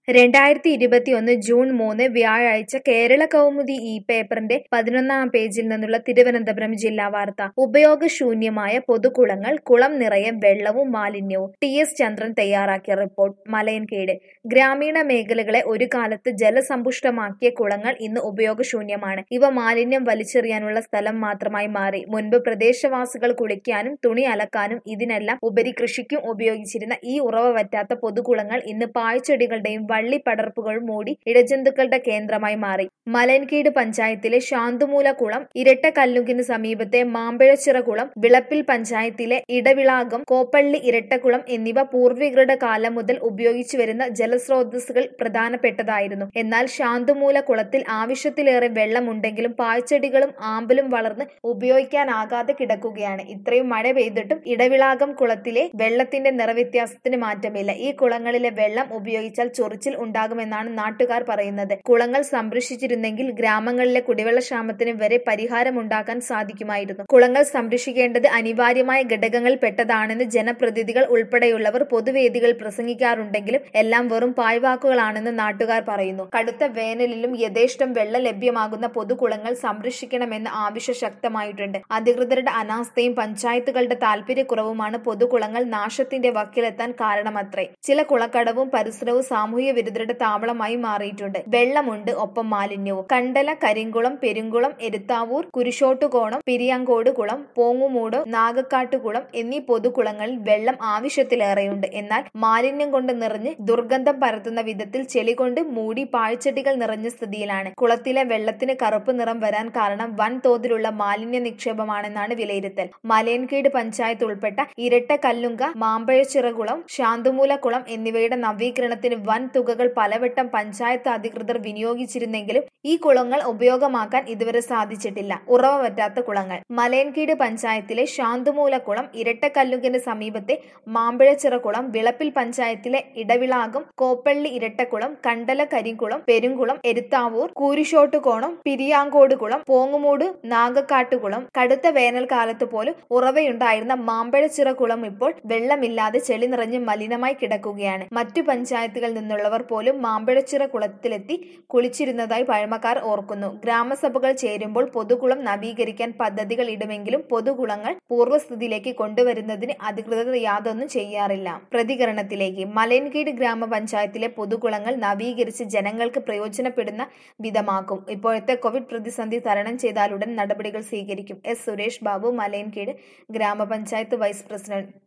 2021 June 3 വ്യാഴാഴ്ച കേരള കൗമുദി പേപ്പറിന്റെ 11-ാം പേജിൽ നിന്നുള്ള തിരുവനന്തപുരം ജില്ലാ വാർത്ത. ഉപയോഗശൂന്യമായ പൊതുകുളങ്ങൾ, കുളം നിറയെ വെള്ളവും മാലിന്യവും. ടി.എസ്. ചന്ദ്രൻ തയ്യാറാക്കിയ റിപ്പോർട്ട്. മലയൻകീട്. ഗ്രാമീണ മേഖലകളെ ഒരു കാലത്ത് ജലസമ്പുഷ്ടമാക്കിയ കുളങ്ങൾ ഇന്ന് ഉപയോഗശൂന്യമാണ്. ഇവ മാലിന്യം വലിച്ചെറിയാനുള്ള സ്ഥലം മാത്രമായി മാറി. മുൻപ് പ്രദേശവാസികൾ കുളിക്കാനും തുണി അലക്കാനും ഇതിനെല്ലാം ഉപരി കൃഷിക്കും ഉപയോഗിച്ചിരുന്ന ഈ ഉറവ വറ്റാത്ത പൊതുകുളങ്ങൾ ഇന്ന് പാഴ്ചെടികളുടെയും വള്ളിപ്പടർപ്പുകൾ മൂടി ഇഴജന്തുക്കളുടെ കേന്ദ്രമായി മാറി. മലയൻകീട് പഞ്ചായത്തിലെ ശാന്തുമൂല കുളം, ഇരട്ടക്കല്ലുങ്കിന് സമീപത്തെ മാമ്പഴച്ചിറ കുളം, വിളപ്പിൽ പഞ്ചായത്തിലെ ഇടവിളാകം, കോപ്പള്ളി ഇരട്ടക്കുളം എന്നിവ പൂർവികരുടെ കാലം മുതൽ ഉപയോഗിച്ചു വരുന്ന ജലസ്രോതസ്സുകൾ പ്രധാനപ്പെട്ടതായിരുന്നു. എന്നാൽ ശാന്തുമൂല കുളത്തിൽ ആവശ്യത്തിലേറെ വെള്ളമുണ്ടെങ്കിലും പാഴ്ചെടികളും ആമ്പലും വളർന്ന് ഉപയോഗിക്കാനാകാതെ കിടക്കുകയാണ്. ഇത്രയും മഴ പെയ്തിട്ടും ഇടവിളാകം കുളത്തിലെ വെള്ളത്തിന്റെ നിറവ്യത്യാസത്തിന് മാറ്റമില്ല. ഈ കുളങ്ങളിലെ വെള്ളം ഉപയോഗിച്ചാൽ ചൊറിച്ചിൽ ഉണ്ടാകുമെന്നാണ് നാട്ടുകാർ പറയുന്നത്. കുളങ്ങൾ സംരക്ഷിച്ചിരുന്നെങ്കിൽ ഗ്രാമങ്ങളിലെ കുടിവെള്ളക്ഷാമത്തിന് വരെ പരിഹാരമുണ്ടാക്കാൻ സാധിക്കുമായിരുന്നു. കുളങ്ങൾ സംരക്ഷിക്കേണ്ടത് അനിവാര്യമായ ഘടകങ്ങളിൽ പെട്ടതാണെന്ന് ജനപ്രതിനിധികൾ ഉൾപ്പെടെയുള്ളവർ പൊതുവേദികളിൽ പ്രസംഗിക്കാറുണ്ടെങ്കിലും എല്ലാം വെറും പാഴ്വാക്കുകളാണെന്ന് നാട്ടുകാർ പറയുന്നു. കടുത്ത വേനലിലും യഥേഷ്ടം വെള്ളം ലഭ്യമാകുന്ന പൊതുകുളങ്ങൾ സംരക്ഷിക്കണമെന്ന ആവശ്യം ശക്തമായിട്ടുണ്ട്. അധികൃതരുടെ അനാസ്ഥയും പഞ്ചായത്തുകളുടെ താൽപര്യക്കുറവുമാണ് പൊതുകുളങ്ങൾ നാശത്തിന്റെ വക്കിലെത്താൻ കാരണമത്രേ. ചില കുളക്കടവും പരിസരവും സാമൂഹ്യ വിരുദ്ധരുടെ താവളമായി മാറിയിട്ടുണ്ട്. വെള്ളമുണ്ട്, ഒപ്പം മാലിന്യവും. കണ്ടല, കരിങ്കുളം, പെരുങ്കുളം, എരുത്താവൂർ, കുരിശോട്ടുകോണം, പിരിയാങ്കോട് കുളം, പോങ്ങുമൂട്, നാഗക്കാട്ടുകുളം എന്നീ പൊതുകുളങ്ങളിൽ വെള്ളം ആവശ്യത്തിലേറെയുണ്ട്. എന്നാൽ മാലിന്യം കൊണ്ട് നിറഞ്ഞ് ദുർഗന്ധം പരത്തുന്ന വിധത്തിൽ ചെളി കൊണ്ട് മൂടി പാഴ്ചെടികൾ നിറഞ്ഞ സ്ഥിതിയിലാണ്. കുളത്തിലെ വെള്ളത്തിന് കറുപ്പ് നിറം വരാൻ കാരണം വൻതോതിലുള്ള മാലിന്യ നിക്ഷേപമാണെന്നാണ് വിലയിരുത്തൽ. മലയൻകീട് പഞ്ചായത്ത് ഉൾപ്പെട്ട ഇരട്ടക്കല്ലുങ്ക, മാമ്പഴച്ചിറകുളം, ശാന്തുമൂല കുളം എന്നിവയുടെ നവീകരണത്തിന് വൻ തുകകൾ പലവട്ടം പഞ്ചായത്ത് അധികൃതർ വിനിയോഗിച്ചിരുന്നെങ്കിലും ഈ കുളങ്ങൾ ഉപയോഗമാക്കാൻ ഇതുവരെ സാധിച്ചിട്ടില്ല. ഉറവ വറ്റാത്ത കുളങ്ങൾ. മലയൻകീട് പഞ്ചായത്തിലെ ശാന്തുമൂല കുളം, ഇരട്ടക്കല്ലുങ്കിന് സമീപത്തെ മാമ്പഴച്ചിറ കുളം, വിളപ്പിൽ പഞ്ചായത്തിലെ ഇടവിളാകം, കോപ്പള്ളി ഇരട്ടക്കുളം, കണ്ടല കരിങ്കുളം, പെരുങ്കുളം, എരുത്താവൂർ, കൂരിശോട്ടുകോണം, പിരിയാങ്കോട് കുളം, പോങ്ങുമൂട്, നാഗക്കാട്ടുകുളം. കടുത്ത വേനൽക്കാലത്ത് പോലും ഉറവയുണ്ടായിരുന്ന മാമ്പഴച്ചിറ കുളം ഇപ്പോൾ വെള്ളമില്ലാതെ ചെളി നിറഞ്ഞ് മലിനമായി കിടക്കുകയാണ്. മറ്റു പഞ്ചായത്തുകളിൽ നിന്നുള്ളവർ പോലും മാമ്പഴച്ചിറ കുളത്തിലെത്തി കുളിച്ചിരുന്നതായി പഴമക്കാർ ഓർക്കുന്നു. ഗ്രാമസഭകൾ ചേരുമ്പോൾ പൊതുകുളം നവീകരിക്കാൻ പദ്ധതികൾ ഇടുമെങ്കിലും പൊതുകുളങ്ങൾ പൂർവ്വസ്ഥിതിയിലേക്ക് കൊണ്ടുവരുന്നതിന് അധികൃതർ യാതൊന്നും ചെയ്യാറില്ല. പ്രതികരണത്തിലേക്ക്. മലയൻകീട് ഗ്രാമപഞ്ചായത്തിലെ പൊതുകുളങ്ങൾ നവീകരിച്ച് ജനങ്ങൾക്ക് പ്രയോജനപ്പെടുന്ന വിധമാക്കും. ഇപ്പോഴത്തെ കോവിഡ് പ്രതിസന്ധി തരണം ചെയ്താലുടൻ നടപടികൾ സ്വീകരിക്കും. എസ്. സുരേഷ് ബാബു, മലയൻകീട് ഗ്രാമപഞ്ചായത്ത് വൈസ് പ്രസിഡന്റ്.